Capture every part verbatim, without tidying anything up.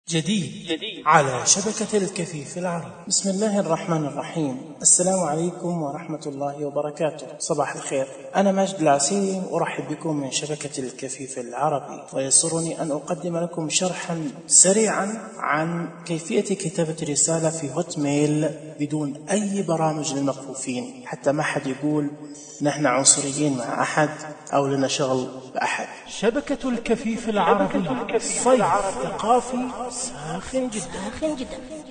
جديد على شبكة الكفيف العربي. بسم الله الرحمن الرحيم. السلام عليكم ورحمة الله وبركاته. صباح الخير. أنا ماجد العسيري، أرحب بكم من شبكة الكفيف العربي، ويسرني أن أقدم لكم شرحا سريعا عن كيفية كتابة رسالة في هوت ميل بدون أي برامج للمكفوفين، حتى ما حد يقول نحن عنصريين مع أحد أو لنا شغل بأحد. شبكة الكفيف العربي، صيف ثقافي ساخن جدا.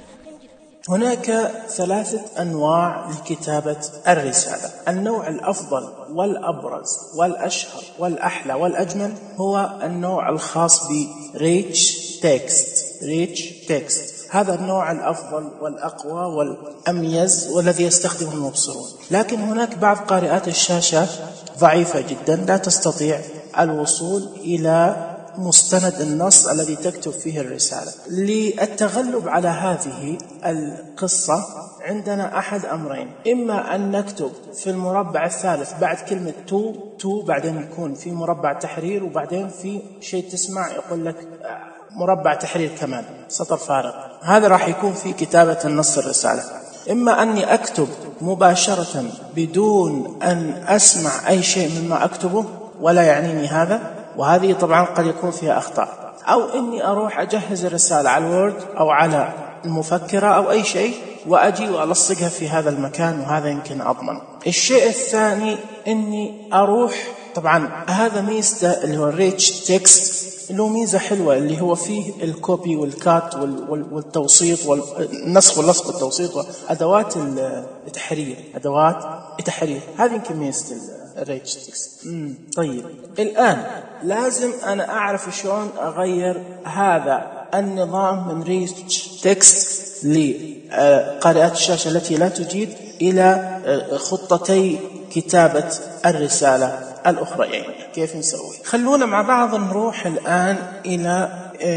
هناك ثلاثة أنواع لكتابة الرسالة. النوع الأفضل والأبرز والأشهر والأحلى والأجمل هو النوع الخاص بريتش تكست. ريتش تكست هذا النوع الأفضل والأقوى والأميز والذي يستخدمه المبصرون، لكن هناك بعض قارئات الشاشة ضعيفة جدا لا تستطيع الوصول إلى مستند النص الذي تكتب فيه الرسالة. للتغلب على هذه القصة عندنا أحد أمرين: إما أن نكتب في المربع الثالث بعد كلمة تو تو بعدين يكون في مربع تحرير، وبعدين في شيء تسمع يقول لك مربع تحرير كمان سطر فارغ، هذا راح يكون في كتابة النص الرسالة. إما أني أكتب مباشرة بدون أن أسمع أي شيء مما أكتبه ولا يعنيني هذا، وهذه طبعا قد يكون فيها أخطاء، أو إني أروح أجهز الرسالة على الوورد أو على المفكرة أو أي شيء وأجي وألصقها في هذا المكان، وهذا يمكن أضمن. الشيء الثاني إني أروح، طبعا هذا ميزة اللي هو الريتش تكست، له ميزة حلوة اللي هو فيه الكوبي والكات والتوسيط والنسخ واللصق والتوسيط وأدوات التحرير، أدوات التحرير هذه يمكن ميزة الريتش تكست. طيب الآن لازم أنا أعرف شلون أغير هذا النظام من ريتش تكست لقارئات الشاشة التي لا تجيد إلى خطتي كتابة الرسالة الأخرين. كيف نسوي؟ خلونا مع بعض نروح الآن إلى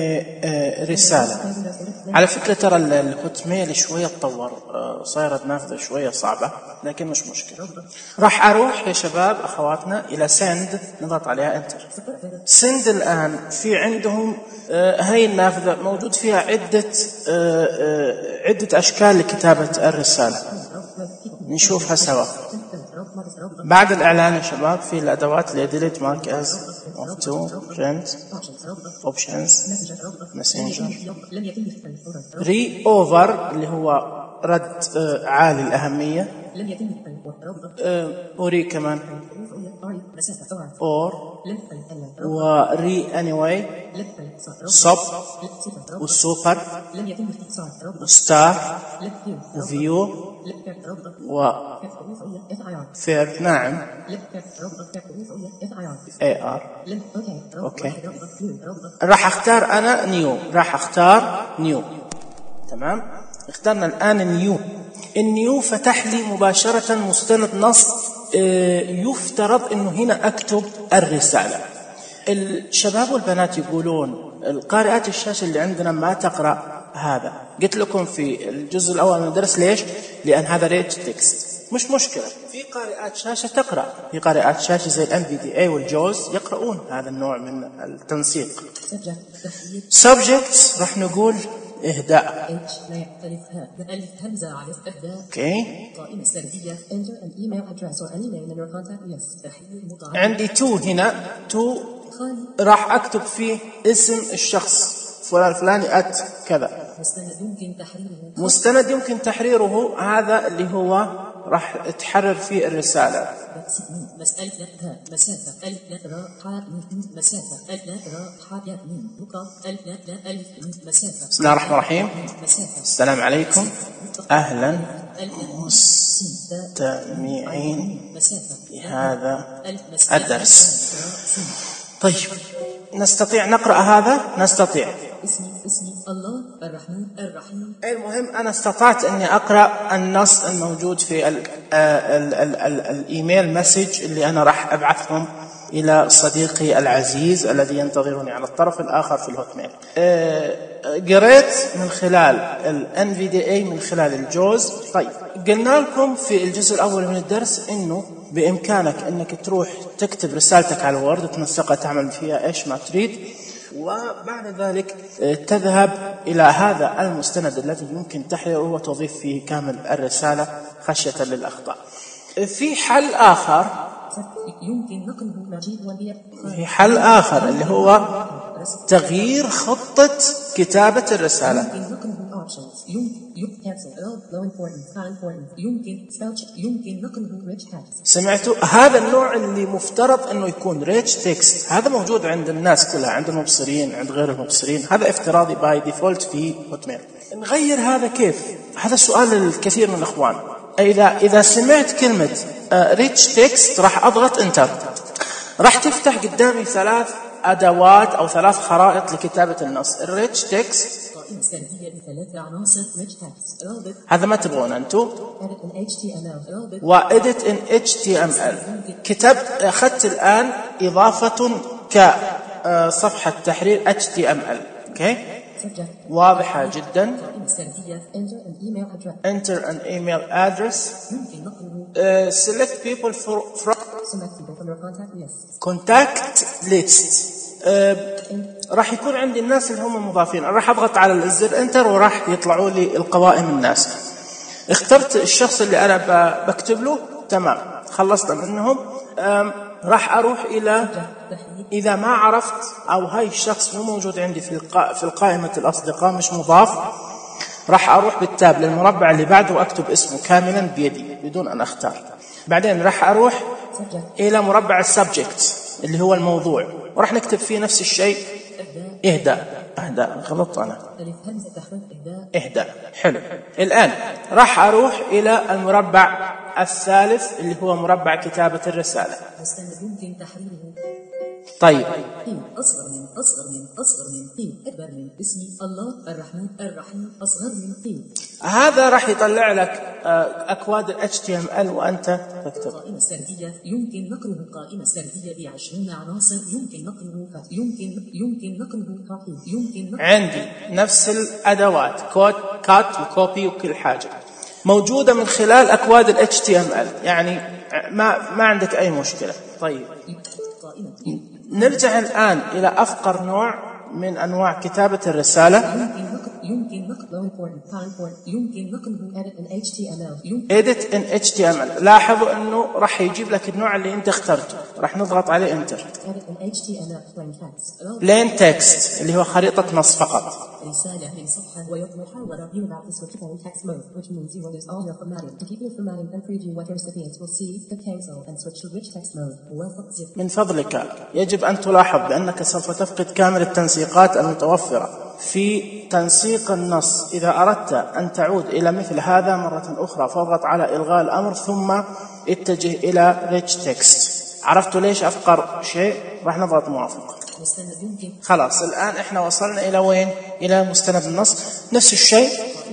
رسالة. على فكرة ترى الهوت ميل شوية تطور، صايرة نافذة شوية صعبة، لكن مش مشكلة. راح أروح يا شباب أخواتنا إلى سند، نضغط عليها انتر. سند الآن في عندهم هاي النافذة موجود فيها عدة عدة أشكال لكتابة الرسالة، نشوفها سوا. بعد الإعلان يا شباب في الأدوات اللي delete mark as of to print options messenger re over اللي هو رد عالي الأهمية، وري كمان or وري anyway sub والسوبر وستار وفيو وفير. نعم اي ار. اوكي راح اختار انا نيو، راح اختار نيو. تمام، اخترنا الان نيو. النيو فتح لي مباشرة مستند نص. يفترض انه هنا اكتب الرسالة. الشباب والبنات يقولون القارئات الشاشة اللي عندنا ما تقرأ هذا. قلت لكم في الجزء الأول من الدرس ليش؟ لأن هذا ريتش تكست. مش مشكلة، في قارئات شاشة تقرأ، في قارئات شاشة زي الان في دي اي والجوز يقرؤون هذا النوع من التنسيق. subject راح نقول إهداء. اوكي عندي تو هنا، تو راح أكتب فيه اسم الشخص فلان فلاني أت كذا. مستند يمكن تحريره، هذا اللي هو راح تحرر فيه الرسالة. مسألة مسافة ألف راحة مسافة ألف راحة ألف مسافة. بسم الله الرحمن الرحيم. السلام عليكم، أهلا مستمعين بهذا الدرس. طيب نستطيع نقرأ هذا؟ نستطيع. اسمي اسمي الله الرحمن الرحيم. المهم أنا استطعت أني أقرأ النص الموجود في ال ال ال ال الإيميل مسج اللي أنا راح أبعثهم إلى صديقي العزيز الذي ينتظرني على الطرف الآخر في الهوت ميل. قريت من خلال ال إن في دي إيه من خلال الجوز. طيب قلنا لكم في الجزء الأول من الدرس إنه بإمكانك أنك تروح تكتب رسالتك على الوورد، تنسقها، تعمل فيها إيش ما تريد، وبعد ذلك تذهب إلى هذا المستند الذي يمكن تحريره وتضيف فيه كامل الرسالة خشية للأخطاء. في حل آخر يمكن نقله مجيد في حل آخر اللي هو تغيير خطة كتابة الرسالة. سمعتوا هذا النوع اللي مفترض انه يكون ريتش تكست، هذا موجود عند الناس كلها، عند المبصرين عند غير المبصرين، هذا افتراضي باي ديفولت في هوت ميل. نغير هذا كيف؟ هذا سؤال الكثير من الاخوان. اذا اذا سمعت كلمة ريتش تكست راح اضغط انتر، راح تفتح قدامي ثلاث ادوات او ثلاث خرائط لكتابة النص. الريتش تكست هذا ما تبغون أنتم، وإديت إن إتش تي إم إل. كتبت أخذت الآن إضافة كصفحة تحرير إتش تي إم إل. أوكي واضحة جدا. Enter an email address. uh, select people from contact list. Uh, راح يكون عندي الناس اللي هم مضافين، راح أضغط على الزر انتر وراح يطلعوا لي القوائم الناس. اخترت الشخص اللي أنا بكتب له، تمام خلصنا منهم. راح أروح إلى، إذا ما عرفت أو هاي الشخص مو موجود عندي في القا... في القائمة الأصدقاء مش مضاف، راح أروح بالتاب للمربع اللي بعده وأكتب اسمه كاملا بيدي بدون أن أختار. بعدين راح أروح إلى مربع السبجكت اللي هو الموضوع، وراح نكتب فيه نفس الشيء إهداء. إهداء غلط أنا إهداء. حلو. الآن راح أروح إلى المربع الثالث اللي هو مربع كتابة الرسالة. طيب أصغر من أصغر من أصغر من قيم أكبر من اسمي الله الرحمن الرحيم أصغر من قيم. هذا راح يطلع لك أكواد ال إتش تي إم إل وأنت تكتب. قائمة سردية يمكن نقله، قائمة سردية بعشرين عناصر يمكن نقله، يمكن يمكن نقله قائمة يمكن نقله. عندي نفس الأدوات كود كات وكوبي وكل حاجة موجودة من خلال أكواد ال إتش تي إم إل، يعني ما ما عندك أي مشكلة. طيب نرجع الآن إلى أفقر نوع من أنواع كتابة الرسالة. يمكن نقله يمكن نقله إتش تي إم إل. Edit in إتش تي إم إل. لاحظوا أنه راح يجيب لك النوع اللي أنت اخترته، راح نضغط عليه انتر. plain text اللي هو خريطة نص فقط. رسالة من صفحة ويحاول يوضع اسم كتاب text mode which means you will use all your formatting to keep your formatting and preview what your recipients will see. The cancel and switch to rich text mode. من فضلك يجب أن تلاحظ بأنك سوف تفقد كامل التنسيقات المتوفرة في تنسيق النص. إذا أردت أن تعود إلى مثل هذا مرة أخرى فاضغط على إلغاء الأمر ثم اتجه إلى rich text. عرفتوا ليش أفقر شيء؟ راح نضغط موافق. خلاص الآن إحنا وصلنا إلى وين؟ إلى مستند النص. نفس الشيء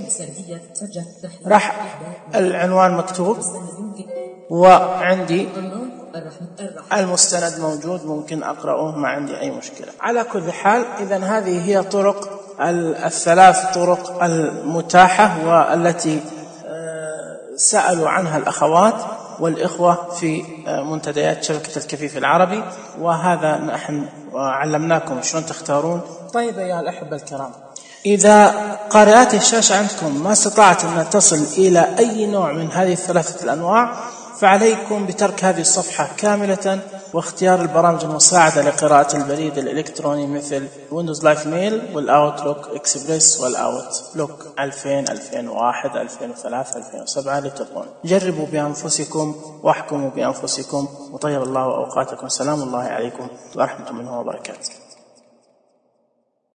راح العنوان مكتوب وعندي المستند موجود، ممكن أقرأه ما عندي أي مشكلة. على كل حال إذن هذه هي طرق الثلاث طرق المتاحة والتي سألوا عنها الأخوات والإخوة في منتديات شبكة الكفيف العربي، وهذا نحن علمناكم شلون تختارون. طيب يا الأحبة الكرام، إذا قارئات الشاشة عندكم ما استطاعت أن تصل إلى أي نوع من هذه الثلاثة الأنواع فعليكم بترك هذه الصفحة كاملة واختيار البرامج المساعدة لقراءة البريد الإلكتروني مثل ويندوز لايف ميل والأوتلوك إكسبريس والأوتلوك ألفين ألفين وواحد ألفين وثلاثة ألفين وسبعة لتقون. جربوا بأنفسكم واحكموا بأنفسكم، وطيب الله أوقاتكم. سلام الله عليكم ورحمة منه وبركاته.